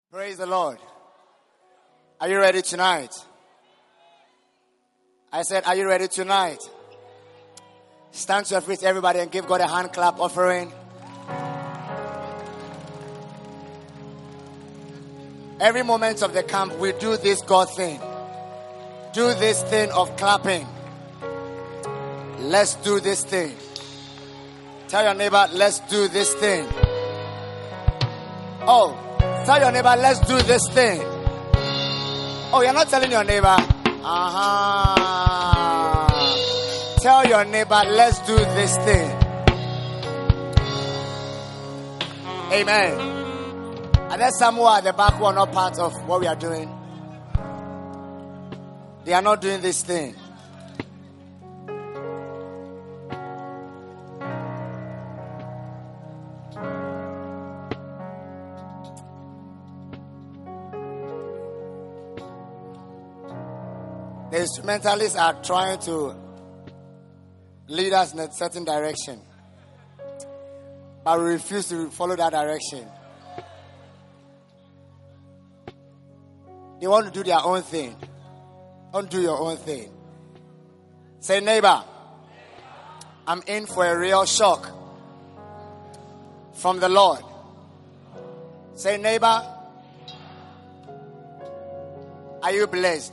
Praise the Lord. Are you ready tonight? I said, are you ready tonight? Stand to your feet, everybody, and give God a hand clap offering. Every moment of the camp, we do this God thing. Do this thing of clapping. Let's do this thing. Tell your neighbor, let's do this thing. Oh, tell your neighbor, let's do this thing. Oh, you're not telling your neighbor. Tell your neighbor, let's do this thing. Amen. And there's some who are at the back who are not part of what we are doing. They are not doing this thing. The instrumentalists are trying to lead us in a certain direction, but we refuse to follow that direction. They want to do their own thing. Don't do your own thing. Say, neighbor, I'm in for a real shock from the Lord. Say, neighbor, are you blessed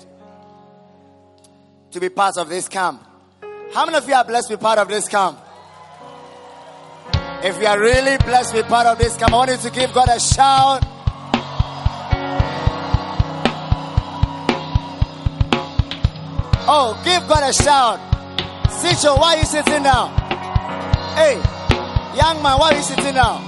to be part of this camp? How many of you are blessed to be part of this camp? If you are really blessed to be part of this camp, I want you to give God a shout. Oh, give God a shout. Sicho, why are you sitting down? Hey, young man, why are you sitting down?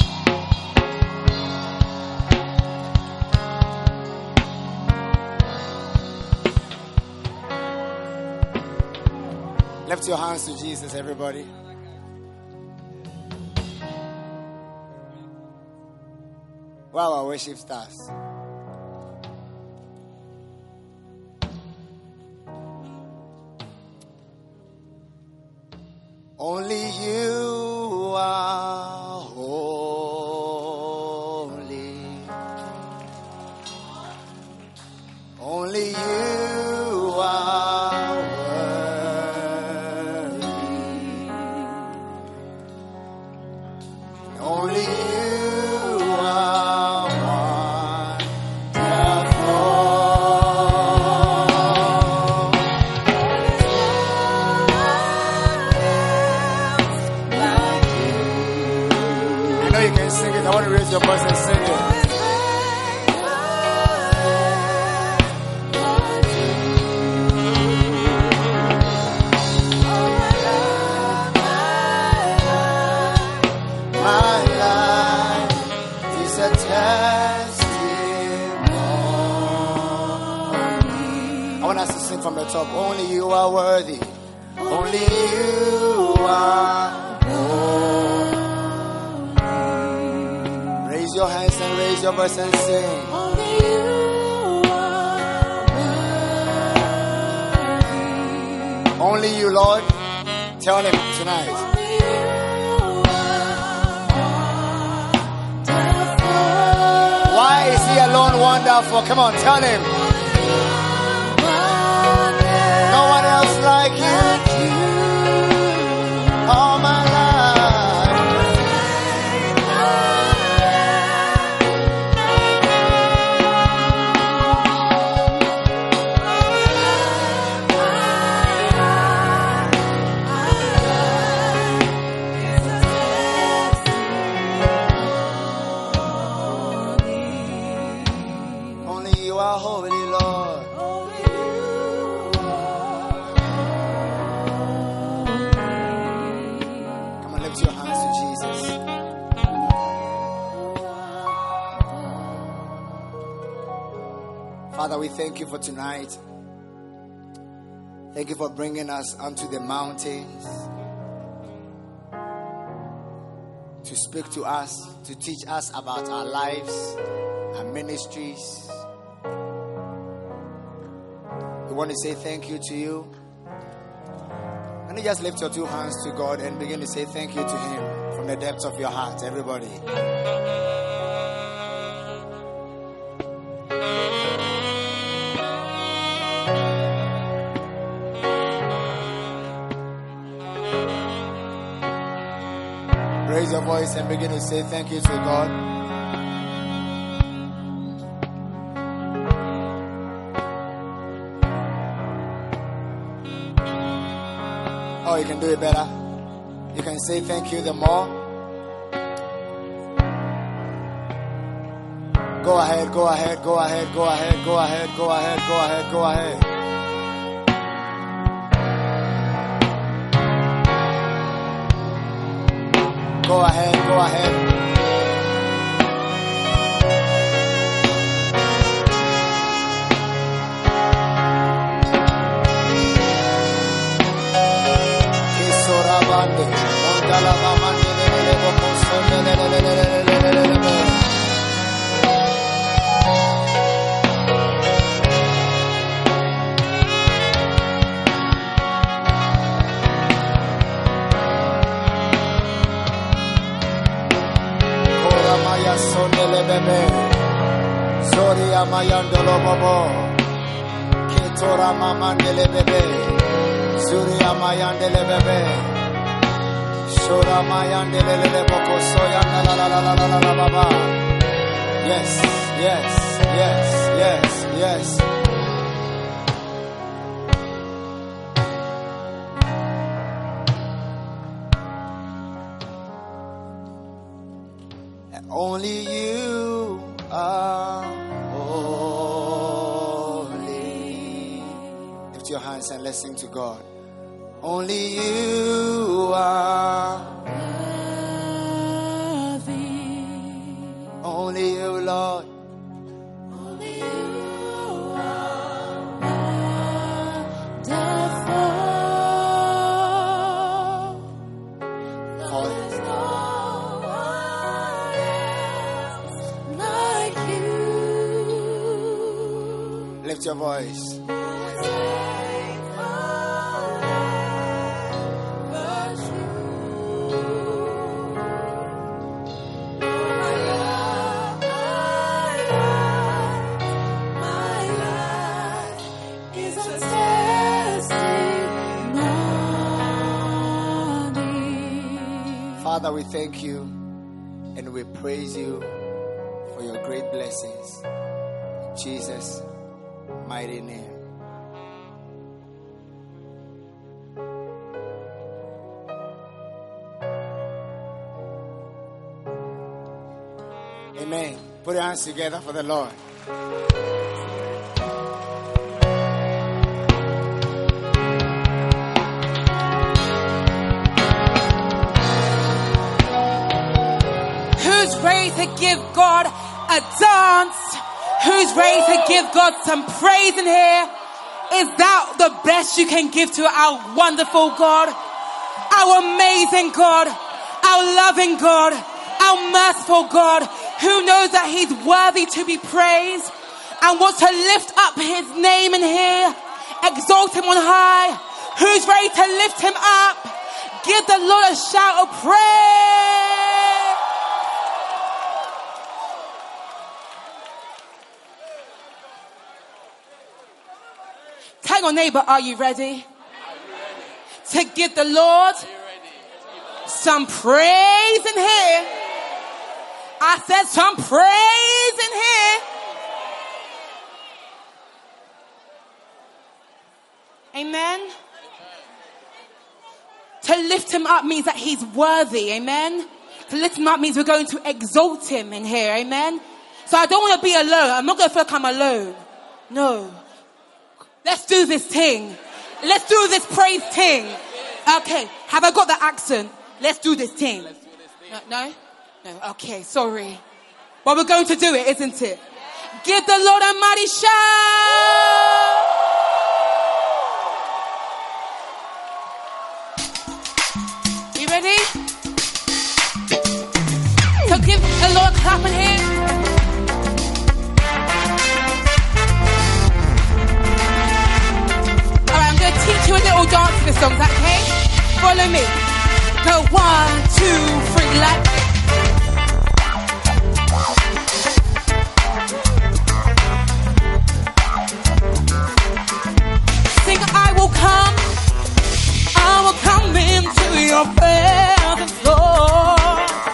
Lift your hands to Jesus, everybody. Wow, our worship stars. Only you are holy. Only you are worthy. Only you are I want to raise your voice and sing it. My life is a testimony. I want us to sing from the top. Only you are worthy. Only you are worthy. Raise your hands and raise your voice and sing. Only you are worthy. Only you, Lord. Tell him tonight. Only you are wonderful. Why is he alone wonderful? Come on, tell him. No one else like you. All my life. Holy Lord. Only you are. Come on, lift your hands to Jesus. Father, we thank you for tonight. Thank you for bringing us onto the mountains to speak to us, to teach us about our lives, our ministries. We want to say thank you to you. Can you just lift your two hands to God and begin to say thank you to him from the depths of your heart, everybody. raise your voice and begin to say thank you to God. Oh, you can do it better. You can say thank you the more. Go ahead, go ahead, go ahead, go ahead, go ahead, go ahead, go ahead, go ahead. Go ahead, go ahead. Kisorabande, Mondalabamande, Zoria mayandolo bobo, Ketora mamandele bebe, Zuria mayandele bebe, Shora mayandele boko soyanda la la la la la la baba. Yes, yes, yes, yes, yes. Only you are holy. Lift your hands and let's sing to God. Only you are worthy. Only you, Lord. Only you are wonderful. Lift your voice. Father, we thank you and we praise you for your great blessings. In Jesus' mighty name. Amen. Put your hands together for the Lord. Who's ready to give God a dance? Who's ready to give God some praise in here? Is that the best you can give to our wonderful God? Our amazing God, our loving God, our merciful God, who knows that he's worthy to be praised and wants to lift up his name in here, exalt him on high. Who's ready to lift him up? Give the Lord a shout of praise. Tell your neighbor, are you ready? To give the Lord some praise in here. I said some praise in here. Amen. To lift him up means that he's worthy. Amen. To lift him up means we're going to exalt him in here. Amen. So I don't want to be alone. I'm not going to feel like I'm alone. No. Let's do this thing. Let's do this praise thing. Okay. Have I got the accent? Let's do this thing. No? No. Okay. Sorry. But we're going to do it, isn't it? Give the Lord a mighty shout. You ready? So give the Lord a clap in here. Teach you a little dance to the song, is that okay? Follow me. Go 1, 2, 3, like this. Sing, I will come into your presence, Lord.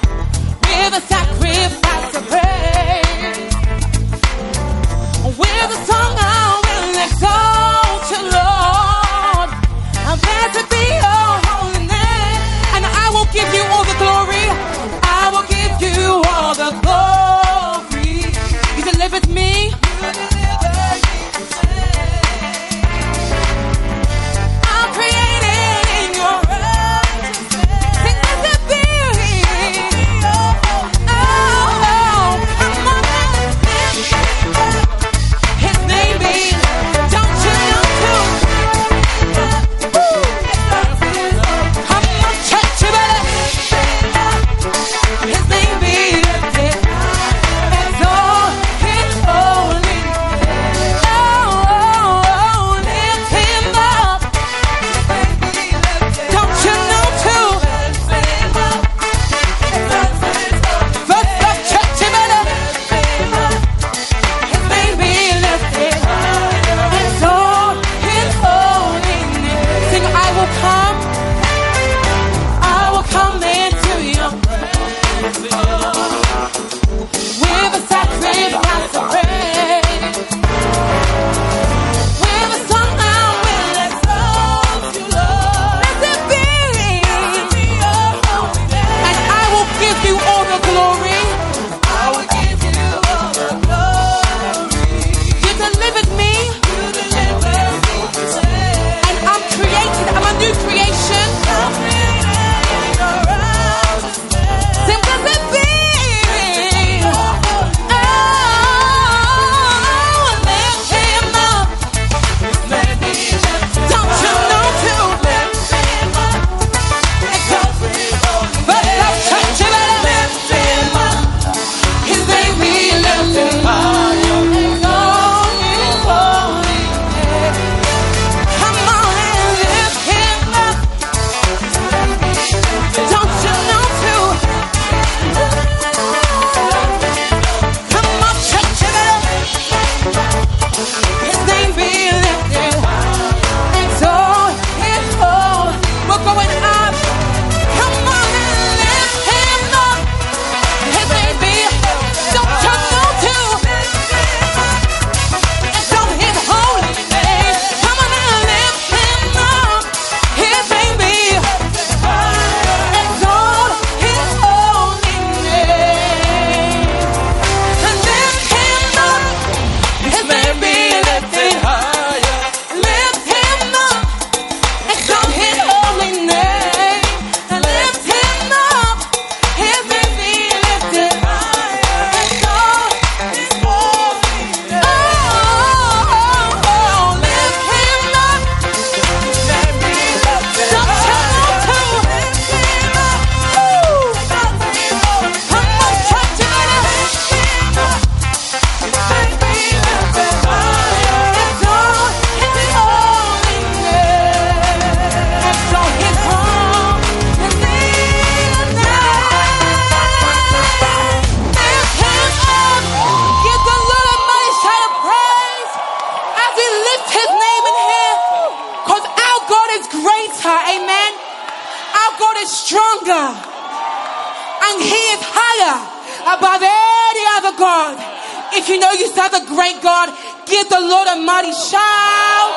is stronger and he is higher above any other God. If you know you serve a great God, give the Lord a mighty shout.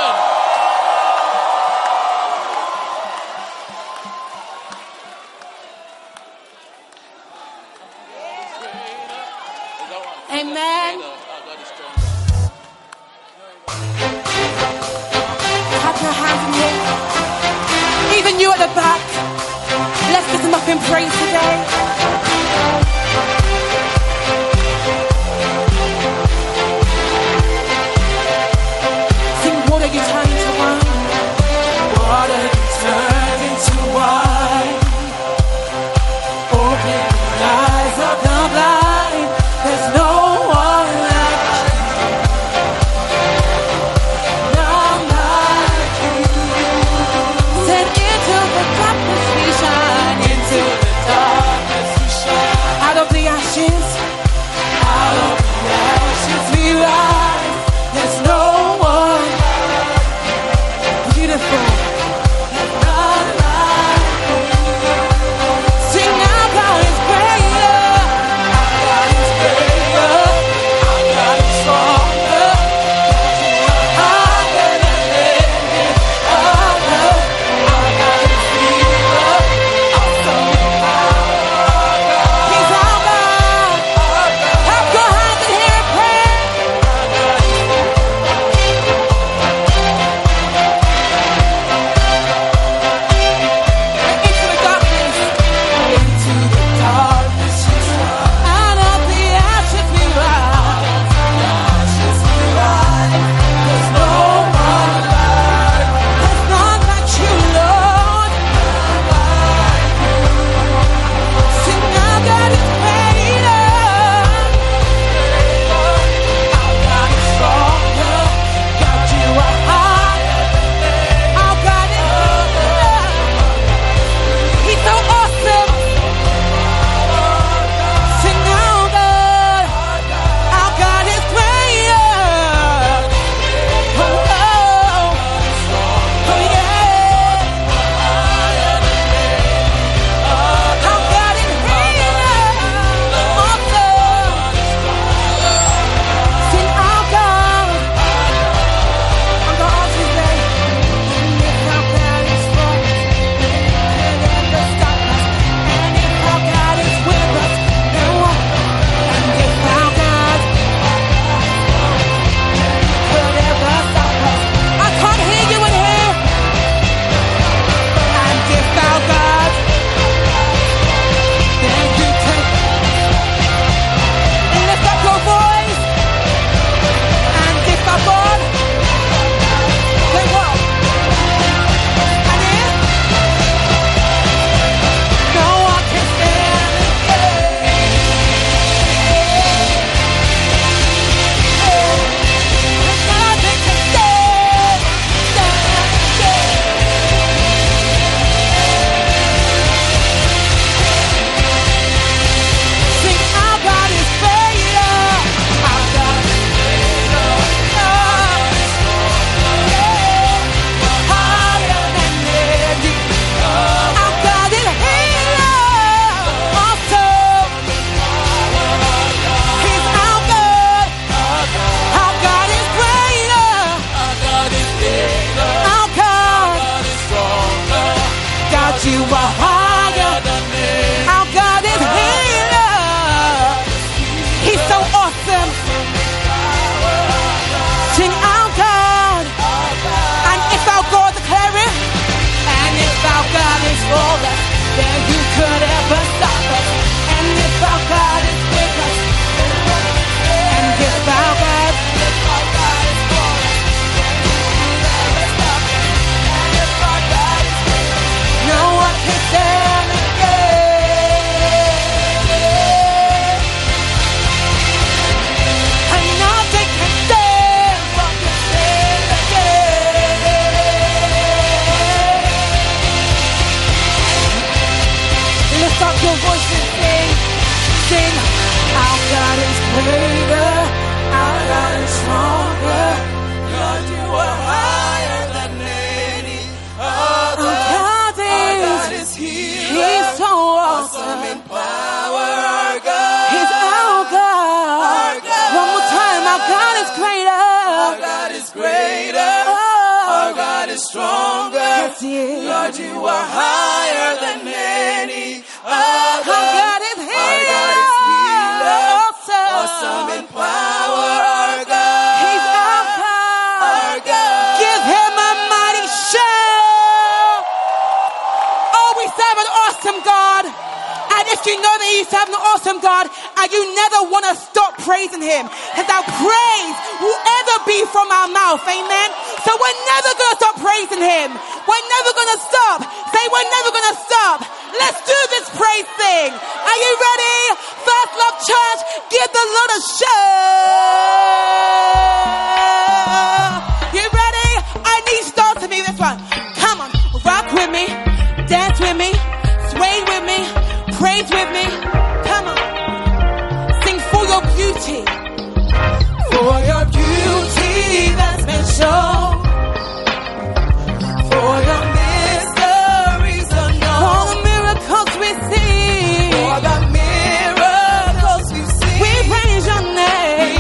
Amen. Clap your hands in here. Even you at the back. Let's get them up in praise today. Sing, water you turn into wine. Water you turn into wine. Open the eyes of the blind. There's no one like you. None like you. Send into the darkness we shine. Into the darkness we dear. Lord, you are higher than any Our other. God is Our God is healer, healer. awesome in power. Our God, He's our God. our God. Give him a mighty shout. Oh, we serve an awesome God. And if you know that you serve an awesome God and you never want to stop praising him, because our praise will ever be from our mouth, amen? So we're never going to stop praising him. We're never going to stop. Say, we're never going to stop. Let's do this praise thing. Are you ready? First Love Church, give the Lord a shout. You ready? I need you to be this one. Come on, rock with me, dance with me, sway with me, praise with me. Come on, sing for your beauty, for your beauty that's been shown, for your mysteries unknown, for the miracles we see, For the miracles we see, we praise your name.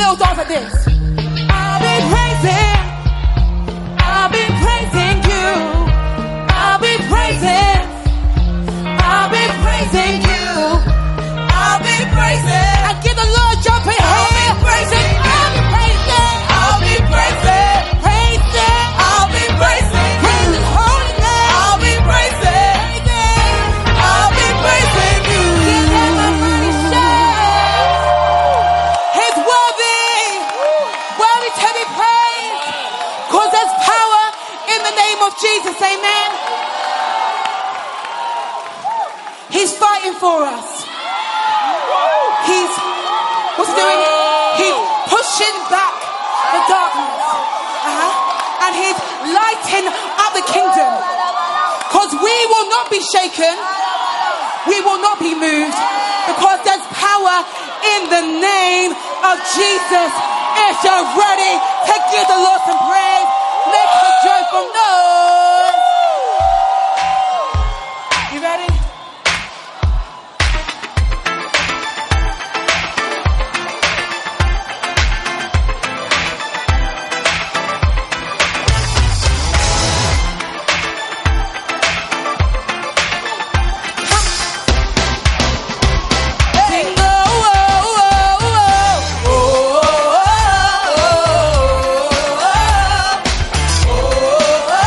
little dance like this. I'll be praising you. I'll be praising you. I'll be praising. And give the Lord jumping here. I'll be praising. I'll be praising. I'll be praising. Praising. I'll be praising. Praise His holy name. I'll be praising. I'll be praising you. Give Him a mighty shout. He's worthy to be praised. Cause there's power in the name of Jesus. Amen. He's fighting for us. What's he doing? He's pushing back the darkness. And he's lighting up the kingdom. Because we will not be shaken. We will not be moved. Because there's power in the name of Jesus. If you're ready to give the Lord some praise, make a joyful noise. You ready? Oh,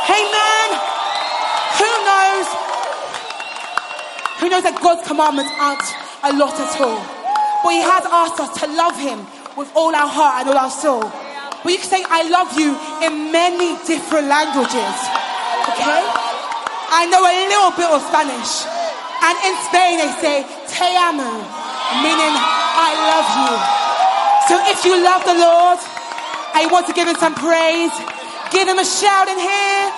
Amen. Who knows that God's commandments aren't a lot at all? But he has asked us to love him with all our heart and all our soul. But you can say, I love you in many different languages. Okay? I know a little bit of Spanish. And in Spain they say, te amo, meaning I love you. So if you love the Lord and you want to give him some praise, give him a shout in here.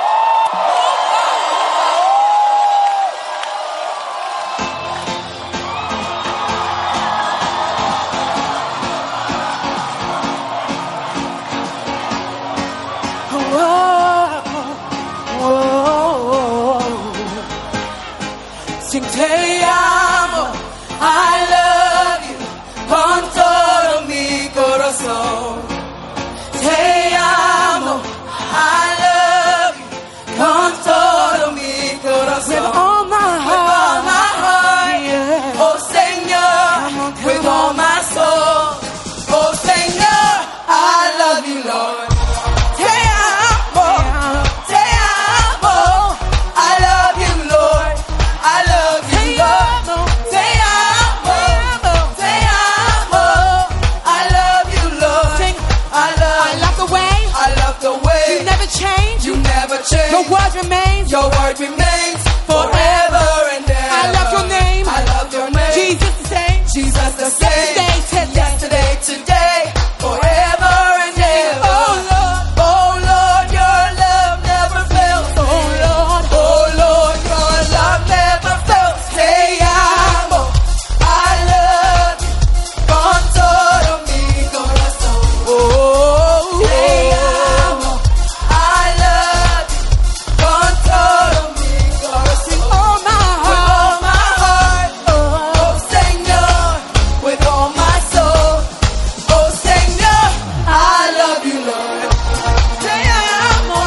Sing te amo, I love you, con todo mi corazón. Te amo, I love you, con todo mi corazón. With all my heart, yeah. Oh Señor, with all my soul. Oh Señor, I love you, Lord. Te amo, te amo, I love you, Lord. I love you, Lord. Te amo, te amo, I love you, Lord. I love the way you never change. You never change. Your word remains. Your word remains forever and ever. I love your name. I love your name. Jesus the same. Jesus the same. Yesterday, today, forever and ever. Oh Lord, your love never fails. Oh Lord, your love never fails. Te amo, I love you, con todo mi corazón. Oh, te amo, I love you, con todo mi corazón. with all my heart. Oh Señor, with all my soul. Oh Señor, I love you, Lord. Te amo,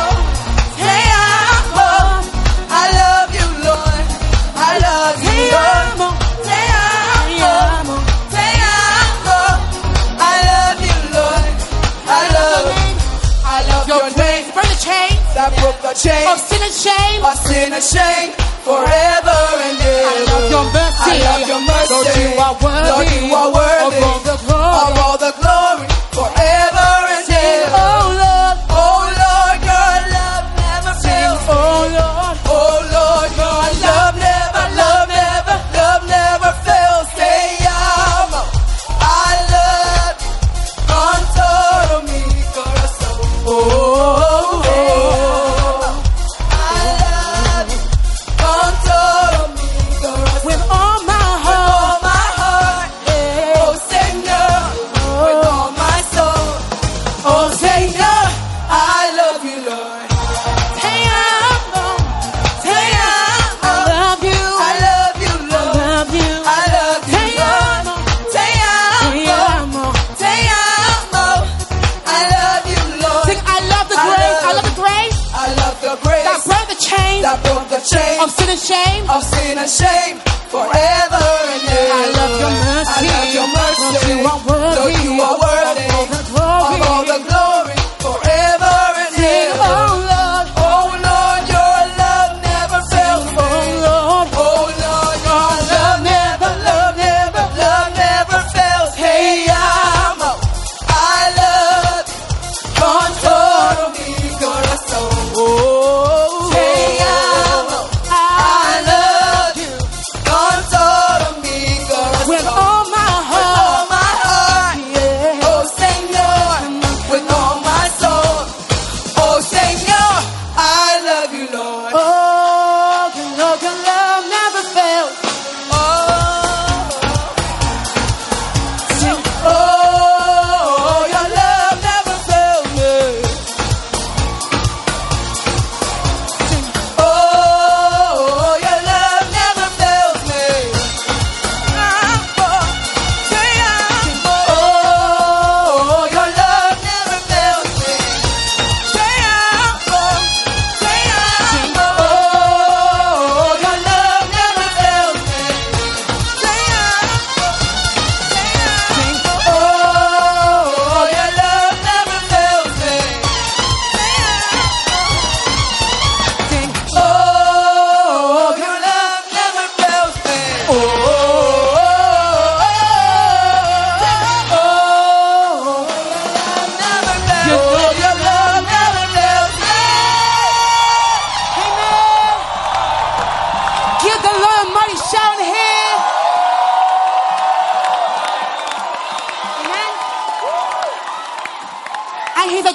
I love you, Lord. I love you, Lord. Te amo, I love you, Lord. I love your name. Break the chain That broke the chain of sin and shame. of sin and shame forever and ever. I love your mercy. I love your mercy. Lord, you are worthy. Lord, you are worthy of all the glory. of all the glory forever and ever. Oh Lord, Oh Lord, your love never fails. oh Lord. Oh Lord, your love never fails. Te amo, I love you, con todo mi corazón. Oh, I love you, con todo mi corazón. With all my heart. All my heart, oh Señor, with all my soul. Oh Señor, I love you, Lord. Te amo. Te amo, I love you. I love you, Lord. love you. I love you, Te Lord. amo. Te amo, te amo, I love you, Lord. Sing, I love the grace. I love the grace I love your grace that broke the chain that broke the chain of sin and shame. of sin and shame forever and ever. I love your mercy. I love your mercy. Lord, you are worthy. Lord, you are worthy of all the glory. of all the glory forever and Sing, ever. oh Lord, Oh Lord, your love never fails me. oh Lord. Oh Lord, your love never fails. Hey, amo, I love you, con todo mi corazón. Oh, hey, amo, I love you, con todo mi corazón. With all my heart. All my heart,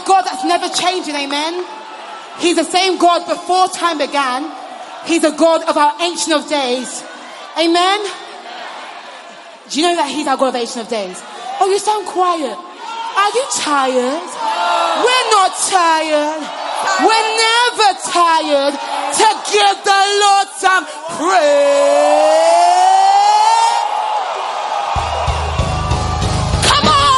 God that's never changing, amen. He's the same God before time began. He's a God of our Ancient of Days. Amen. Do you know that he's our God of Ancient of Days? Oh, you sound quiet. Are you tired? We're not tired. We're never tired to give the Lord some praise. Come on.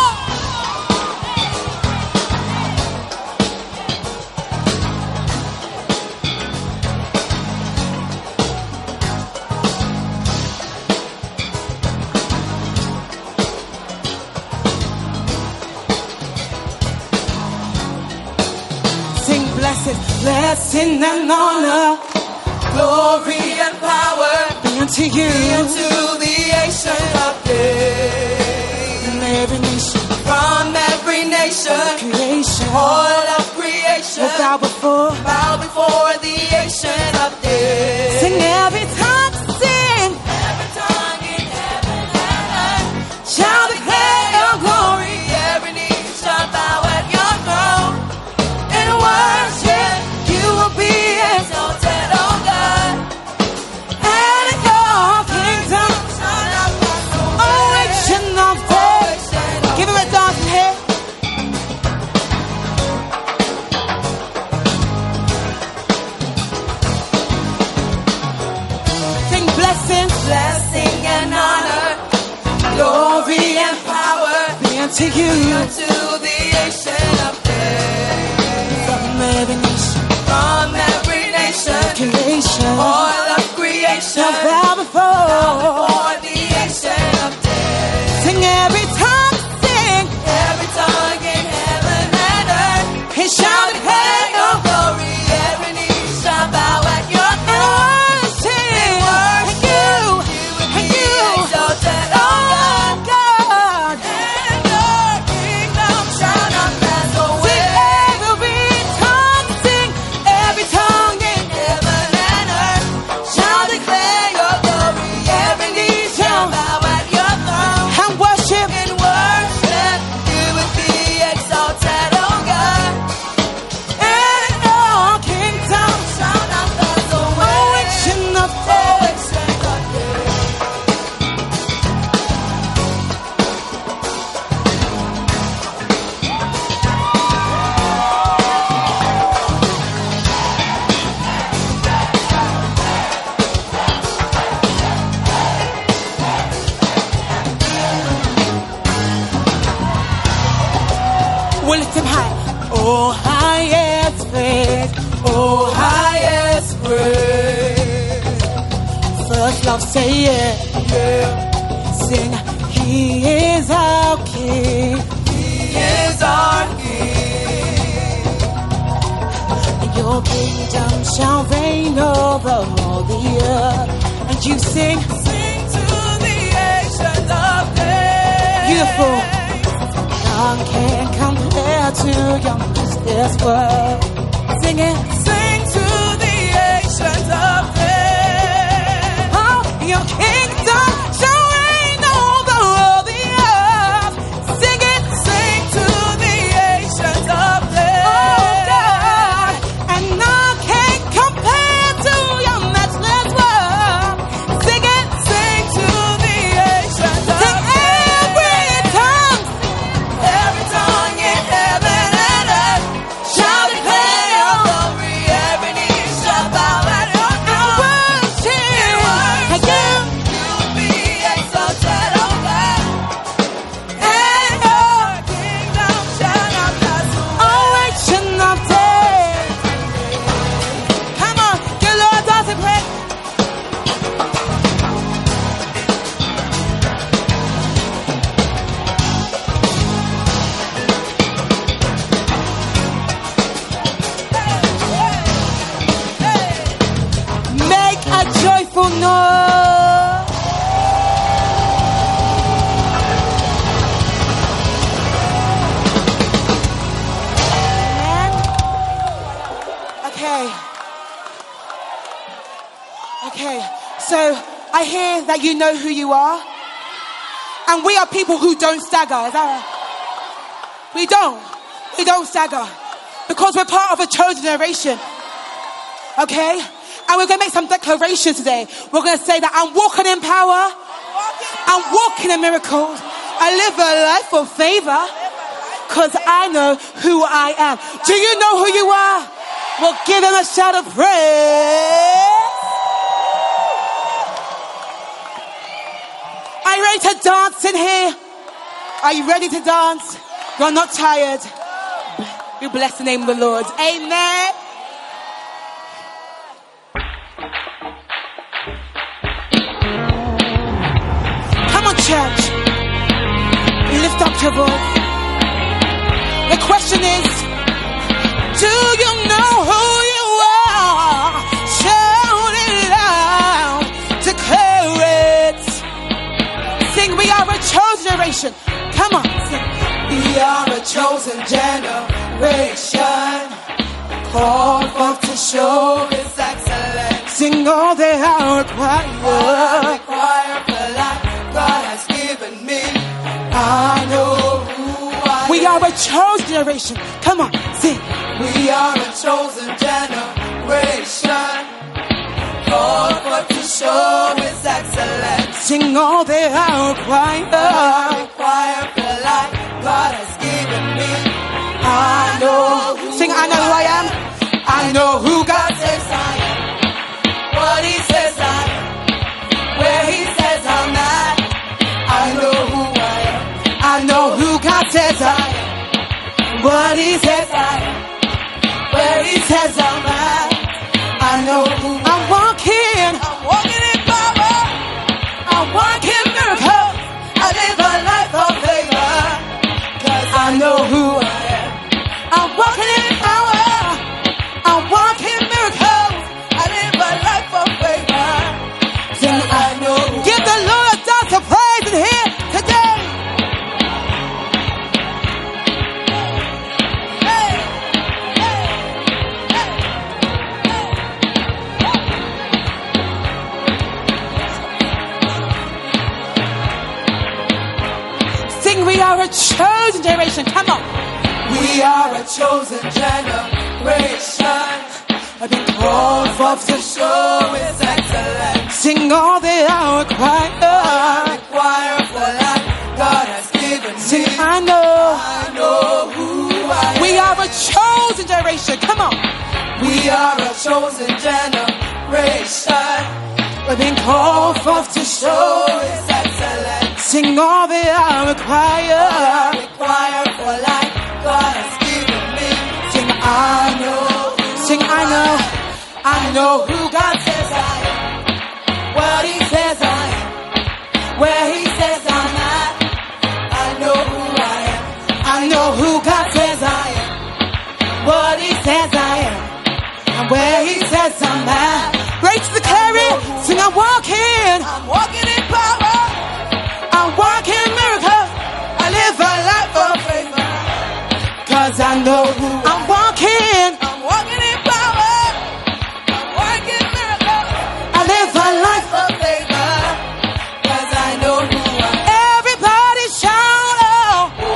Blessing and honor, glory and power be unto you, be unto the Ancient of Days. From every nation, creation, all of creation, will bow before the Ancient of Days. Sing every tongue, sing every tongue in heaven and earth shall declare your glory. Every knee shall bow at your throne and worship. Be exalted, oh God, and your kingdom shall not pass away. Oh, Ancient of Days, give him a dance in here. Sing blessing and honor, glory and power be unto you, be unto the Ancient of Days. From every nation, creation, all of creation, shall bow before the Ancient of Days. Sing every tongue, sing every tongue in heaven and earth. It shall declare your glory. Every knee shall bow at your throne. And you exalted, oh God, and your kingdom shall not pass away. We'll lift him high. Oh, highest praise. Oh, highest praise. First love, say yeah. Sing, he is our King. He is our King. And your kingdom shall reign over all the earth. And you sing to the Ancient of Days. Beautiful. None can compare to your master's word. Sing it. Sing to the Ancient of Days. Oh, your kingdom shall reign over all the earth. Sing it. Sing to the Ancient of Days. Oh God, and none can compare to your master's word. Sing it. Sing to the Ancient of Days. Every tongue in heaven and earth shall declare your glory. Every knee shall bow at your throne. And you be exalted, oh God, and your kingdom shall not pass away. Oh, Ancient of Days. Come on, give Lord does it pray. Make a joyful noise. Amen. Okay. So I hear that you know who you are, and we are people who don't stagger. Is that right? We don't. We don't stagger. Because we're part of a chosen generation. Okay? And we're going to make some declarations today. We're going to say that I'm walking in power. I'm walking in miracles. I live a life of favor. Because I know who I am. Do you know who you are? Well, give him a shout of praise. Are you ready to dance in here? Are you ready to dance? You're not tired. We bless the name of the Lord. Amen. Come on, church. Lift up your voice. The question is, do you know who you are? Shout it loud. Declare it. Sing, we are a chosen generation. Come on, sing. We are a chosen generation, called forth to show His excellence. Sing all that I require. All I require for life God has given me. I know who I am. We are a chosen generation. Come on, sing. We are a chosen generation, called forth to show His excellence. Sing all that I require. All I require for life God has given me. I know who Sing, I know who I am. I know who God says I am. What He says I am. Where He says I'm at. I know who I am. I know who God says I am. What He says I am. Where He says I'm at. I know who I'm walking. I'm walking in power. I'm walking miracles. I live a life of favor. 'Cause I know who I am. I'm walking in power. I'm walking miracles. I live a life of favor. Sing, I know who give the Lord a dance of praise in here today. Sing, we are a chosen generation. Come on. we are a chosen generation. I've been called forth to show His excellence. Sing all that I I require. require for life God has given me. Sing, I know. I know who I am. We are a chosen generation. Come on. We are a chosen generation. We've been called forth to Show show. His excellence. Sing all that I I require. require for life God has given me. Sing, I know. Sing, I know. I know who God says I am. What He says I am. Where He says I'm at. I know who I am. I know who God says I am. What He says I am. And where He says I'm at. Ready to declare it. Sing, I'm walking. I'm walking in power. I'm walking miracles. I live a life of favor. 'Cause I know who I'm walking. I'm walking in power. I'm working miracles. I live a life. of favor. 'Cause I know who I am. Everybody shout out. Oh,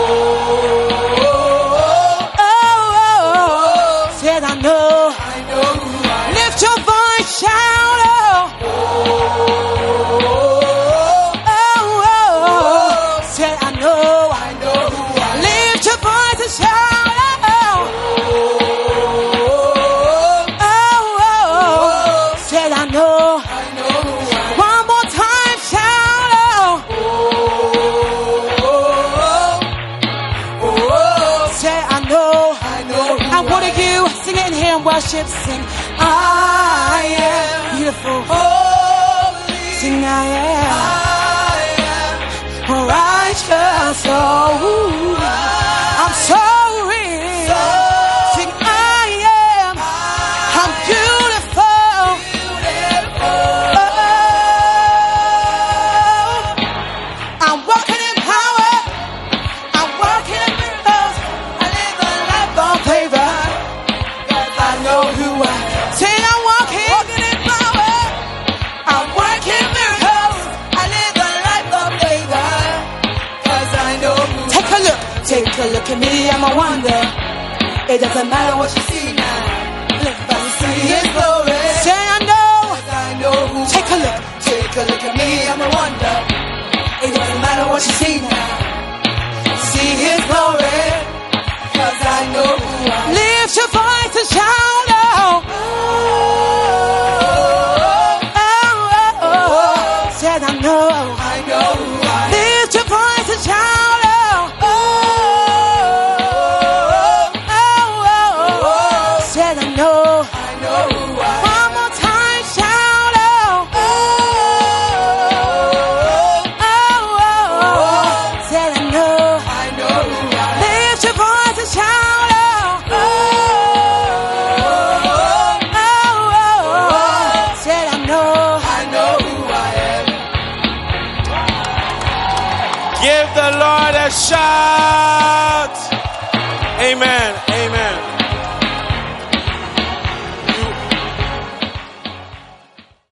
Oh, oh, oh. Said I know. I know who I am. Lift your voice, shout out. Oh, Oh, oh, oh. Said I know. I know who I am. Lift your voice and shout out. Oh, oh, oh. Said I know. I know who I am. One more time, shout out. Say I know. I know who And what are you? Sing it in here and worship. Sing, I am. beautiful. Holy. Sing, I am I am. righteous. Oh, I'm sorry. Sing, I am. I'm beautiful. Oh, I'm walking in power. I'm walking in miracles. I live a life of favor. 'Cause I know who I am. Say I'm walking in power. I'm working miracles. It doesn't matter what you see now. But you see His glory. Say I know. I know who Take a look. Take a look at me, I'm a wonder. It doesn't matter what you see now. See His glory. Cause I know who I am. Lift your voice and shout out. Said I know. I know who I am. Lift your voice and shout out. Said I know. I know who I am. One more time, shout out. Said I know. I know who I am. Lift your voice and shout out. Said I know. I know who I am. Give the Lord a shout. Amen. Amen.